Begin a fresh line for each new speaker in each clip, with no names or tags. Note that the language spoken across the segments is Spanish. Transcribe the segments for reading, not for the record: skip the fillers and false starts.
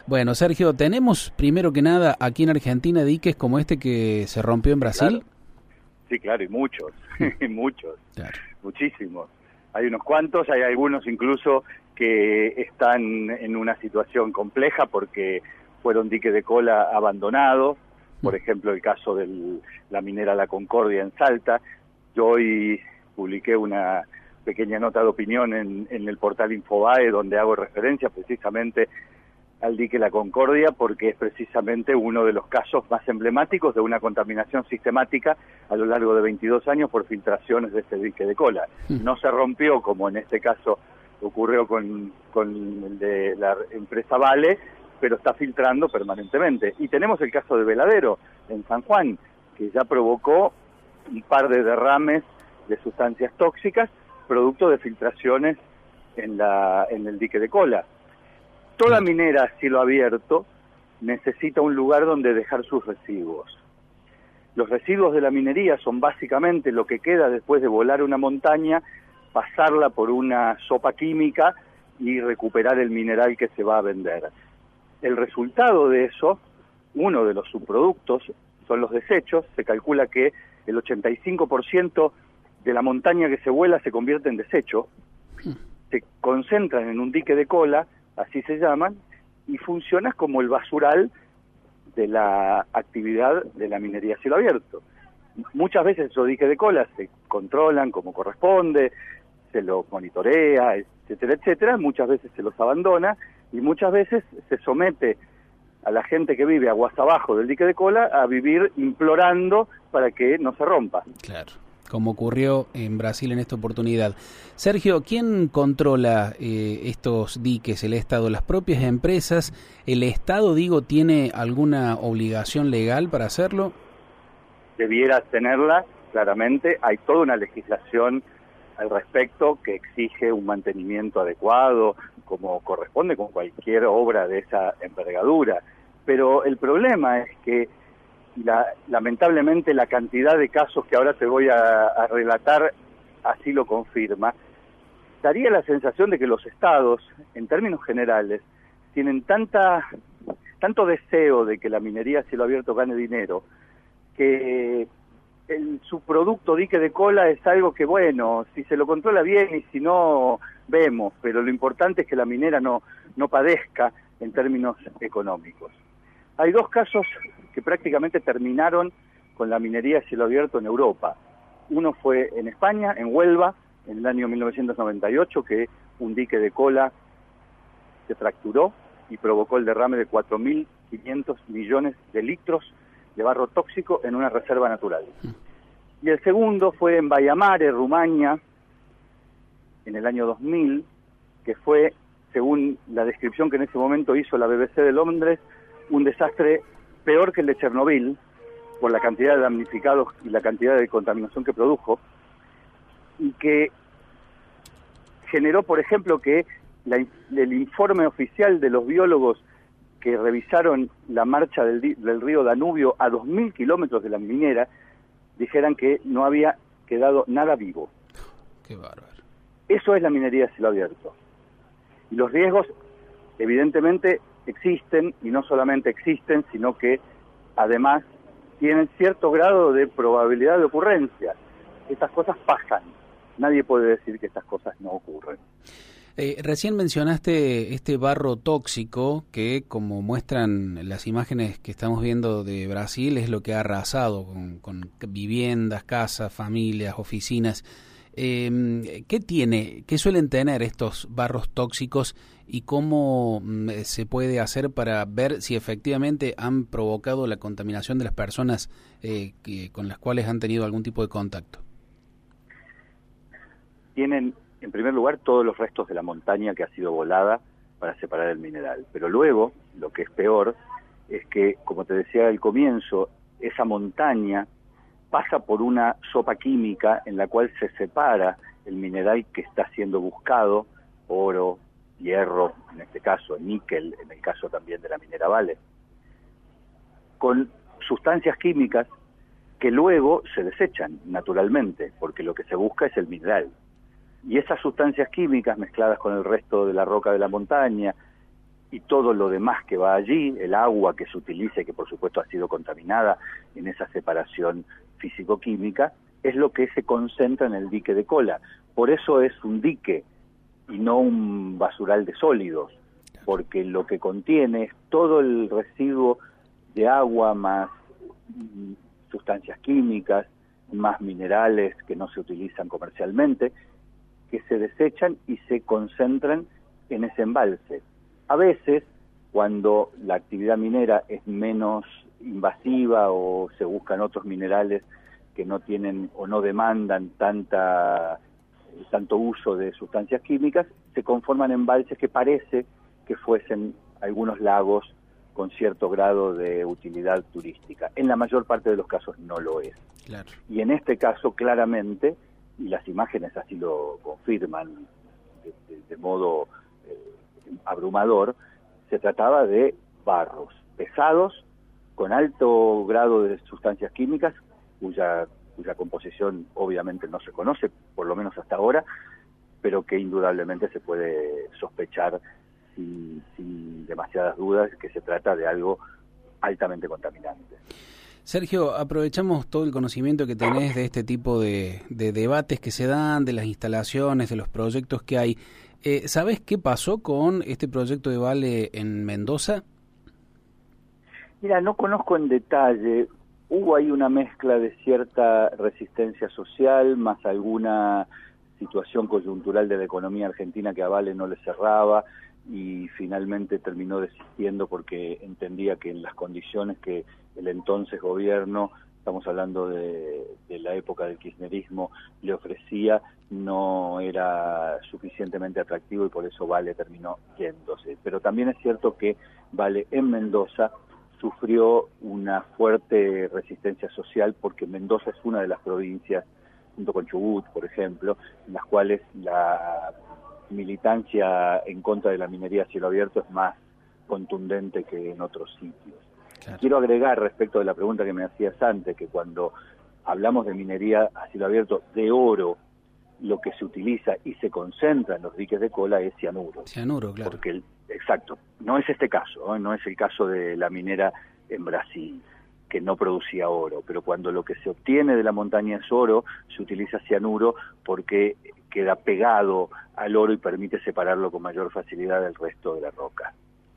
Bueno, Sergio, ¿tenemos primero que nada aquí en Argentina diques como este que se rompió en Brasil?
Claro. Sí, claro, y muchos, muchos,
Claro.
muchísimos. Hay unos cuantos, hay algunos incluso que están en una situación compleja porque fueron diques de cola abandonados, por ejemplo el caso de la minera La Concordia en Salta. Yo hoy publiqué una pequeña nota de opinión en el portal Infobae donde hago referencia precisamente al dique La Concordia porque es precisamente uno de los casos más emblemáticos de una contaminación sistemática a lo largo de 22 años por filtraciones de este dique de cola. No se rompió como en este caso ocurrió con el de la empresa Vale, pero está filtrando permanentemente. Y tenemos el caso de Veladero en San Juan, que ya provocó un par de derrames de sustancias tóxicas producto de filtraciones en el dique de cola. Toda minera a cielo abierto necesita un lugar donde dejar sus residuos. Los residuos de la minería son básicamente lo que queda después de volar una montaña, pasarla por una sopa química y recuperar el mineral que se va a vender. El resultado de eso, uno de los subproductos, son los desechos. Se calcula que el 85% de la montaña que se vuela se convierte en desecho, se concentran en un dique de cola, así se llaman, y funciona como el basural de la actividad de la minería a cielo abierto. Muchas veces esos diques de cola se controlan como corresponde, se los monitorea, etcétera, etcétera, muchas veces se los abandona y muchas veces se somete a la gente que vive aguas abajo del dique de cola a vivir implorando para que no se rompa.
Claro, como ocurrió en Brasil en esta oportunidad. Sergio, ¿quién controla estos diques? ¿El Estado? ¿Las propias empresas? ¿El Estado, tiene alguna obligación legal para hacerlo?
Debiera tenerla, claramente. Hay toda una legislación al respecto que exige un mantenimiento adecuado, como corresponde con cualquier obra de esa envergadura. Pero el problema es que lamentablemente la cantidad de casos que ahora te voy a relatar así lo confirma. Daría la sensación de que los estados, en términos generales, tienen tanto deseo de que la minería a cielo abierto gane dinero, que el subproducto dique de cola es algo que, bueno, si se lo controla bien y si no, vemos, pero lo importante es que la minera no padezca en términos económicos. Hay dos casos que prácticamente terminaron con la minería a cielo abierto en Europa. Uno fue en España, en Huelva, en el año 1998, que un dique de cola se fracturó y provocó el derrame de 4.500 millones de litros de barro tóxico en una reserva natural. Y el segundo fue en Baia-Mare, Rumania, en el año 2000, que fue, según la descripción que en ese momento hizo la BBC de Londres, un desastre peor que el de Chernobyl, por la cantidad de damnificados y la cantidad de contaminación que produjo, y que generó, por ejemplo, que el informe oficial de los biólogos que revisaron la marcha del río Danubio a 2.000 kilómetros de la minera, dijeran que no había quedado nada vivo.
Qué bárbaro.
Eso es la minería a cielo abierto. Y los riesgos, evidentemente, existen, y no solamente existen, sino que además tienen cierto grado de probabilidad de ocurrencia. Estas cosas pasan. Nadie puede decir que estas cosas no ocurren.
Recién mencionaste este barro tóxico que, como muestran las imágenes que estamos viendo de Brasil, es lo que ha arrasado con viviendas, casas, familias, oficinas. ¿Qué suelen tener estos barros tóxicos y cómo se puede hacer para ver si efectivamente han provocado la contaminación de las personas con las cuales han tenido algún tipo de contacto?
Tienen, en primer lugar, todos los restos de la montaña que ha sido volada para separar el mineral. Pero luego, lo que es peor, es que, como te decía al comienzo, esa montaña pasa por una sopa química en la cual se separa el mineral que está siendo buscado, oro, hierro, en este caso, níquel, en el caso también de la minera Vale, con sustancias químicas que luego se desechan naturalmente, porque lo que se busca es el mineral. Y esas sustancias químicas mezcladas con el resto de la roca de la montaña y todo lo demás que va allí, el agua que se utiliza y que por supuesto ha sido contaminada en esa separación físico-química, es lo que se concentra en el dique de Cola. Por eso es un dique y no un basural de sólidos, porque lo que contiene es todo el residuo de agua más sustancias químicas, más minerales que no se utilizan comercialmente, que se desechan y se concentran en ese embalse. A veces, cuando la actividad minera es menos invasiva o se buscan otros minerales que no tienen o no demandan tanto uso de sustancias químicas, se conforman embalses que parece que fuesen algunos lagos con cierto grado de utilidad turística. En la mayor parte de los casos no lo es.
Claro.
Y en este caso, claramente, y las imágenes así lo confirman de modo abrumador, se trataba de barros pesados, con alto grado de sustancias químicas, cuya composición obviamente no se conoce, por lo menos hasta ahora, pero que indudablemente se puede sospechar sin demasiadas dudas que se trata de algo altamente contaminante.
Sergio, aprovechamos todo el conocimiento que tenés de este tipo de debates que se dan, de las instalaciones, de los proyectos que hay. ¿Sabés qué pasó con este proyecto de Vale en Mendoza?
Mira, no conozco en detalle. Hubo ahí una mezcla de cierta resistencia social, más alguna situación coyuntural de la economía argentina que a Vale no le cerraba, y finalmente terminó desistiendo porque entendía que en las condiciones que el entonces gobierno, estamos hablando de la época del kirchnerismo, le ofrecía, no era suficientemente atractivo y por eso Vale terminó yéndose. Pero también es cierto que Vale en Mendoza sufrió una fuerte resistencia social porque Mendoza es una de las provincias, junto con Chubut, por ejemplo, en las cuales la militancia en contra de la minería a cielo abierto es más contundente que en otros sitios. Claro. Quiero agregar respecto de la pregunta que me hacías antes, que cuando hablamos de minería a cielo abierto de oro, lo que se utiliza y se concentra en los diques de Cola es cianuro.
Cianuro, claro.
Porque exacto, no es este caso, no es el caso de la minera en Brasil, que no producía oro, pero cuando lo que se obtiene de la montaña es oro, se utiliza cianuro porque queda pegado al oro y permite separarlo con mayor facilidad del resto de la roca.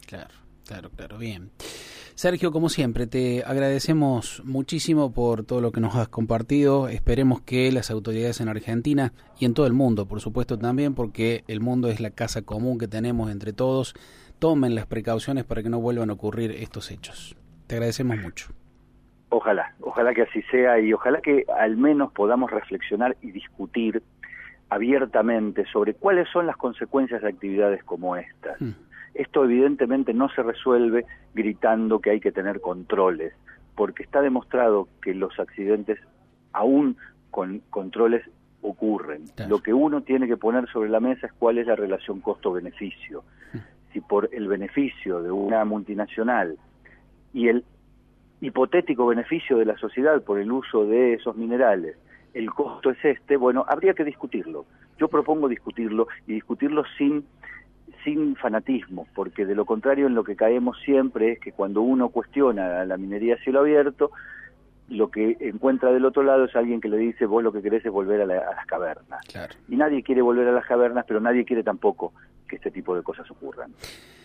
Claro, bien. Sergio, como siempre, te agradecemos muchísimo por todo lo que nos has compartido. Esperemos que las autoridades en Argentina y en todo el mundo, por supuesto también, porque el mundo es la casa común que tenemos entre todos, tomen las precauciones para que no vuelvan a ocurrir estos hechos. Te agradecemos mucho.
Ojalá que así sea y ojalá que al menos podamos reflexionar y discutir abiertamente sobre cuáles son las consecuencias de actividades como estas. Esto evidentemente no se resuelve gritando que hay que tener controles, porque está demostrado que los accidentes, aún con controles, ocurren. Claro. Lo que uno tiene que poner sobre la mesa es cuál es la relación costo-beneficio. Si por el beneficio de una multinacional y el hipotético beneficio de la sociedad por el uso de esos minerales, el costo es este, bueno, habría que discutirlo. Yo propongo discutirlo y discutirlo sin fanatismo, porque de lo contrario en lo que caemos siempre es que cuando uno cuestiona la minería a cielo abierto, lo que encuentra del otro lado es alguien que le dice, vos lo que querés es volver a las cavernas.
Claro.
Y nadie quiere volver a las cavernas, pero nadie quiere tampoco que este tipo de cosas ocurran.